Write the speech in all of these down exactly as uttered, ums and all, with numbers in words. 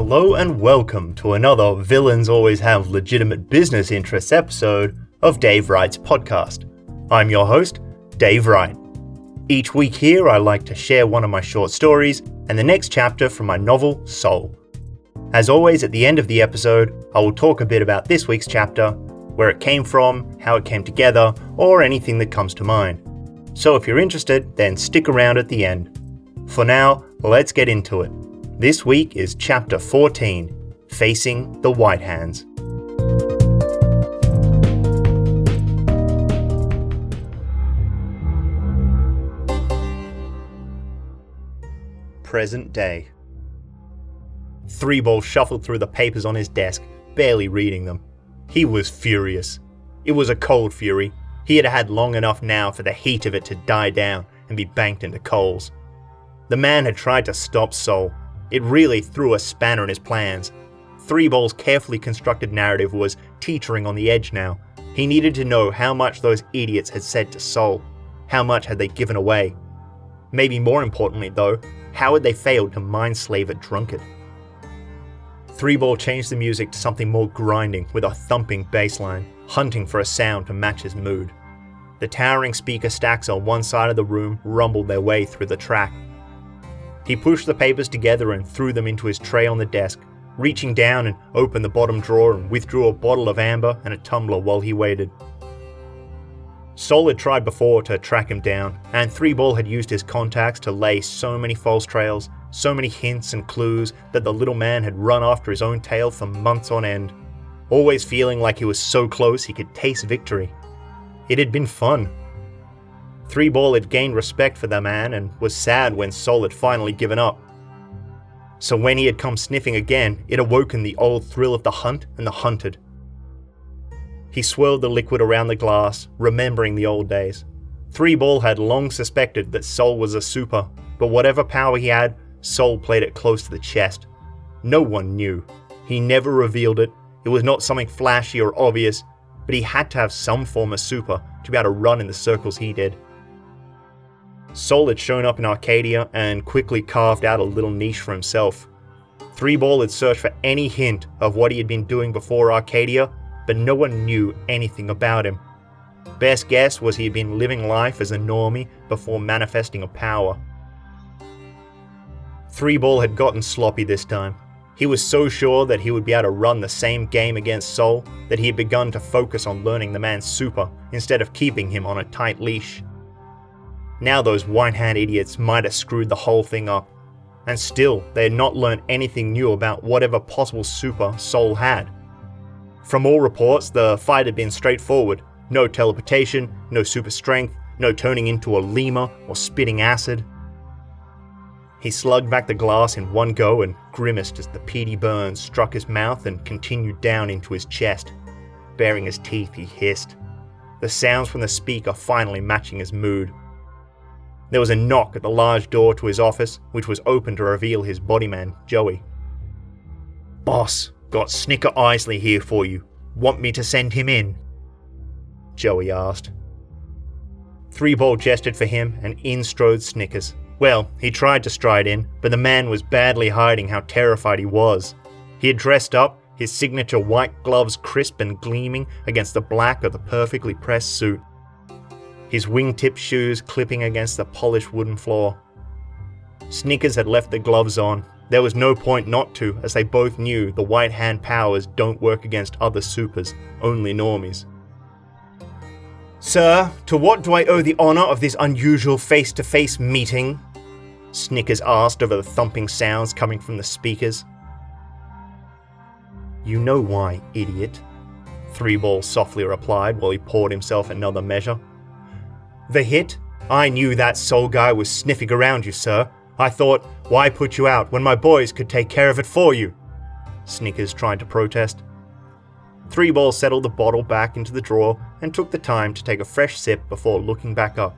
Hello and welcome to another Villains Always Have Legitimate Business Interests episode of Dave Wright's podcast. I'm your host, Dave Wright. Each week here I like to share one of my short stories and the next chapter from my novel, Soul. As always, at the end of the episode, I will talk a bit about this week's chapter, where it came from, how it came together, or anything that comes to mind. So if you're interested, then stick around at the end. For now, let's get into it. This week is Chapter fourteen, Facing the White Hands. Present day. Threeball shuffled through the papers on his desk, barely reading them. He was furious. It was a cold fury. He had had long enough now for the heat of it to die down and be banked into coals. The man had tried to stop Soul. It really threw a spanner in his plans. Threeball's carefully constructed narrative was teetering on the edge now. He needed to know how much those idiots had said to Soul. How much had they given away? Maybe more importantly though, how had they failed to mind-slave a drunkard? Threeball changed the music to something more grinding with a thumping bass line, hunting for a sound to match his mood. The towering speaker stacks on one side of the room rumbled their way through the track. He pushed the papers together and threw them into his tray on the desk, reaching down and opened the bottom drawer and withdrew a bottle of amber and a tumbler while he waited. Soul had tried before to track him down, and Threeball had used his contacts to lay so many false trails, so many hints and clues that the little man had run after his own tail for months on end, always feeling like he was so close he could taste victory. It had been fun. Threeball had gained respect for the man and was sad when Soul had finally given up. So when he had come sniffing again, it awoken the old thrill of the hunt and the hunted. He swirled the liquid around the glass, remembering the old days. Threeball had long suspected that Soul was a super, but whatever power he had, Soul played it close to the chest. No one knew. He never revealed it. It was not something flashy or obvious, but he had to have some form of super to be able to run in the circles he did. Soul had shown up in Arcadia and quickly carved out a little niche for himself. Threeball had searched for any hint of what he had been doing before Arcadia, but no one knew anything about him. Best guess was he had been living life as a normie before manifesting a power. Threeball had gotten sloppy this time. He was so sure that he would be able to run the same game against Soul that he had begun to focus on learning the man's super instead of keeping him on a tight leash. Now those white-hand idiots might have screwed the whole thing up, and still they had not learned anything new about whatever possible super Soul had. From all reports, the fight had been straightforward. No teleportation, no super strength, no turning into a lemur or spitting acid. He slugged back the glass in one go and grimaced as the peaty burn struck his mouth and continued down into his chest. Baring his teeth, he hissed, the sounds from the speaker finally matching his mood. There was a knock at the large door to his office, which was open to reveal his bodyman, Joey. "Boss, got Snicker Isley here for you. Want me to send him in?" Joey asked. Threeball gestured for him, and in strode Snickers. Well, he tried to stride in, but the man was badly hiding how terrified he was. He had dressed up, his signature white gloves crisp and gleaming against the black of the perfectly pressed suit. His wingtip shoes clipping against the polished wooden floor. Snickers had left the gloves on. There was no point not to, as they both knew the white hand powers don't work against other supers, only normies. "Sir, to what do I owe the honor of this unusual face-to-face meeting?" Snickers asked over the thumping sounds coming from the speakers. "You know why, idiot," Threeball softly replied while he poured himself another measure. "The hit? I knew that Soul guy was sniffing around you, sir. I thought, why put you out when my boys could take care of it for you?" Snickers tried to protest. Threeball settled the bottle back into the drawer and took the time to take a fresh sip before looking back up.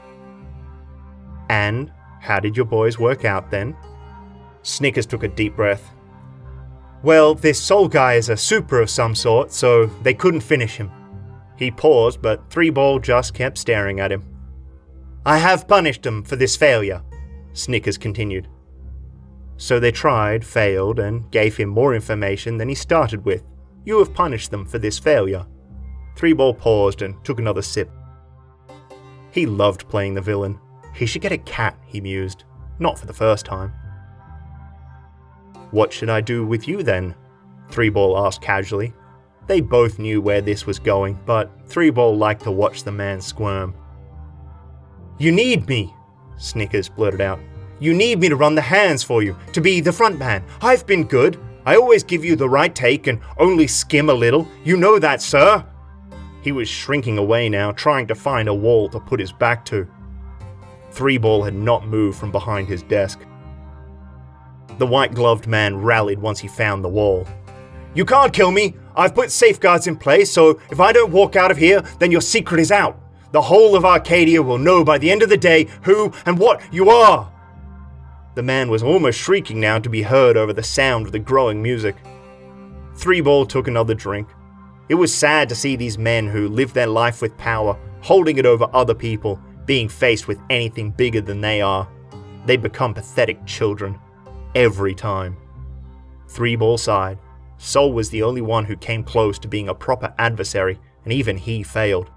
"And how did your boys work out then?" Snickers took a deep breath. "Well, this Soul guy is a super of some sort, so they couldn't finish him." He paused, but Threeball just kept staring at him. "I have punished him for this failure," Snickers continued. So they tried, failed, and gave him more information than he started with. You have punished them for this failure. Three-Ball paused and took another sip. He loved playing the villain. He should get a cat, he mused. Not for the first time. What should I do with you then? Three-Ball asked casually. They both knew where this was going, but Three-Ball liked to watch the man squirm. You need me, Snickers blurted out. You need me to run the hands for you, to be the front man. I've been good. I always give you the right take and only skim a little. You know that, sir. He was shrinking away now, trying to find a wall to put his back to. Three-Ball had not moved from behind his desk. The white-gloved man rallied once he found the wall. You can't kill me. I've put safeguards in place, so if I don't walk out of here, then your secret is out. The whole of Arcadia will know by the end of the day who and what you are. The man was almost shrieking now to be heard over the sound of the growing music. Three-Ball took another drink. It was sad to see these men who live their life with power, holding it over other people, being faced with anything bigger than they are. They become pathetic children. Every time. Three-Ball sighed. Sol was the only one who came close to being a proper adversary, and even he failed.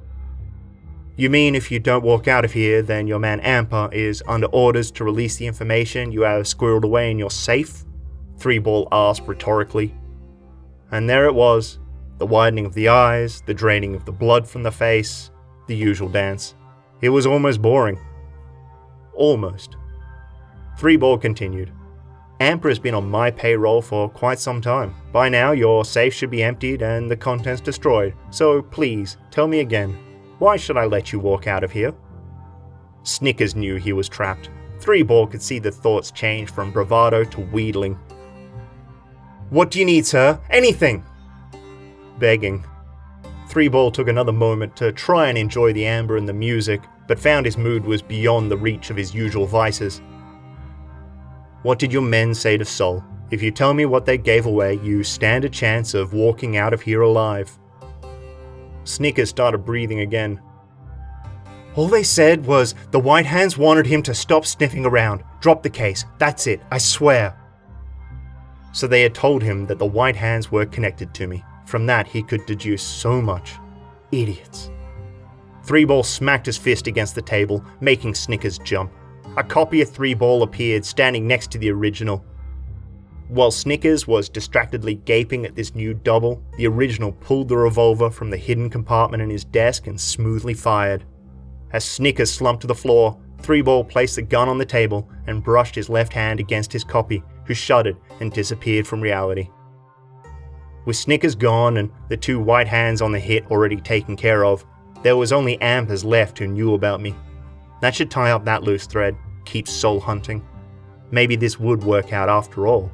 You mean if you don't walk out of here, then your man Amper is under orders to release the information you have squirreled away in your safe? Three-Ball asked rhetorically. And there it was, the widening of the eyes, the draining of the blood from the face, the usual dance. It was almost boring. Almost. Three-Ball continued. Amper has been on my payroll for quite some time. By now, your safe should be emptied and the contents destroyed. So please, tell me again, why should I let you walk out of here? Snickers knew he was trapped. Three-Ball could see the thoughts change from bravado to wheedling. What do you need, sir? Anything! Begging. Three-Ball took another moment to try and enjoy the amber and the music, but found his mood was beyond the reach of his usual vices. What did your men say to Sol? If you tell me what they gave away, you stand a chance of walking out of here alive. Snickers started breathing again. All they said was the White Hands wanted him to stop sniffing around. Drop the case. That's it, I swear. So they had told him that the White Hands were connected to me. From that he could deduce so much. Idiots. Three-Ball smacked his fist against the table, making Snickers jump. A copy of Three-Ball appeared standing next to the original. While Snickers was distractedly gaping at this new double, the original pulled the revolver from the hidden compartment in his desk and smoothly fired. As Snickers slumped to the floor, Three-Ball placed the gun on the table and brushed his left hand against his copy, who shuddered and disappeared from reality. With Snickers gone and the two white hands on the hit already taken care of, there was only Ampers left who knew about me. That should tie up that loose thread, keep Sol hunting. Maybe this would work out after all.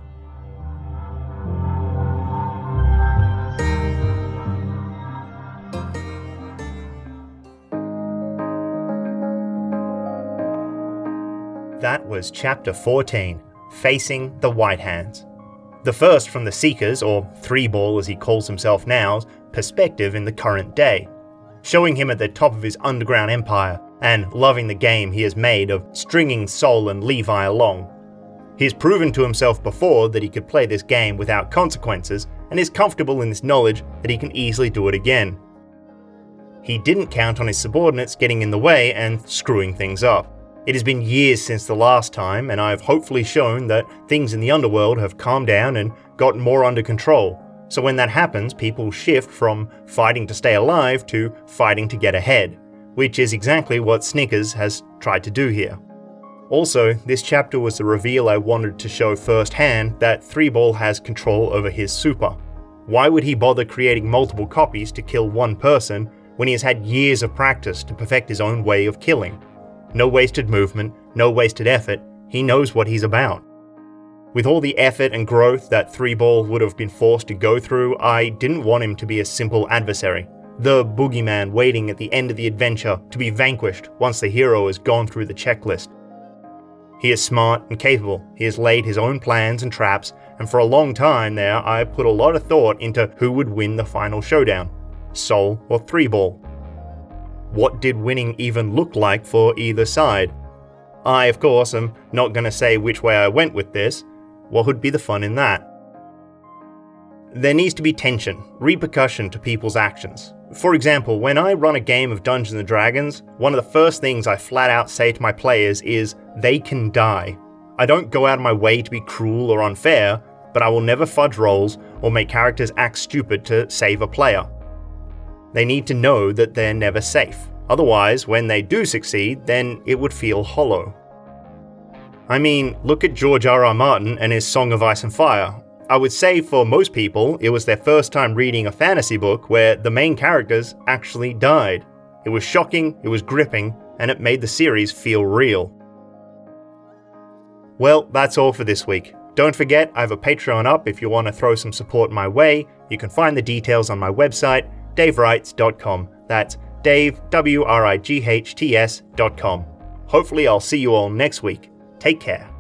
That was Chapter fourteen, Facing the White Hands. The first from the Seeker's, or Three-Ball as he calls himself now, perspective in the current day, showing him at the top of his underground empire and loving the game he has made of stringing Sol and Levi along. He has proven to himself before that he could play this game without consequences and is comfortable in this knowledge that he can easily do it again. He didn't count on his subordinates getting in the way and screwing things up. It has been years since the last time, and I have hopefully shown that things in the underworld have calmed down and gotten more under control. So when that happens, people shift from fighting to stay alive to fighting to get ahead, which is exactly what Snickers has tried to do here. Also, this chapter was the reveal I wanted to show firsthand that Three-Ball has control over his super. Why would he bother creating multiple copies to kill one person when he has had years of practice to perfect his own way of killing? No wasted movement, no wasted effort, he knows what he's about. With all the effort and growth that Three-Ball would have been forced to go through, I didn't want him to be a simple adversary, the boogeyman waiting at the end of the adventure to be vanquished once the hero has gone through the checklist. He is smart and capable, he has laid his own plans and traps, and for a long time there I put a lot of thought into who would win the final showdown, Sol or Three-Ball. What did winning even look like for either side? I, of course, am not going to say which way I went with this. What would be the fun in that? There needs to be tension, repercussion to people's actions. For example, when I run a game of Dungeons and Dragons, one of the first things I flat out say to my players is, they can die. I don't go out of my way to be cruel or unfair, but I will never fudge rolls or make characters act stupid to save a player. They need to know that they're never safe. Otherwise, when they do succeed, then it would feel hollow. I mean, look at George R R. Martin and his Song of Ice and Fire. I would say for most people, it was their first time reading a fantasy book where the main characters actually died. It was shocking, it was gripping, and it made the series feel real. Well, that's all for this week. Don't forget, I have a Patreon up if you want to throw some support my way. You can find the details on my website, dave wrights dot com. That's Dave, W R I G H T S dot com. Hopefully I'll see you all next week. Take care.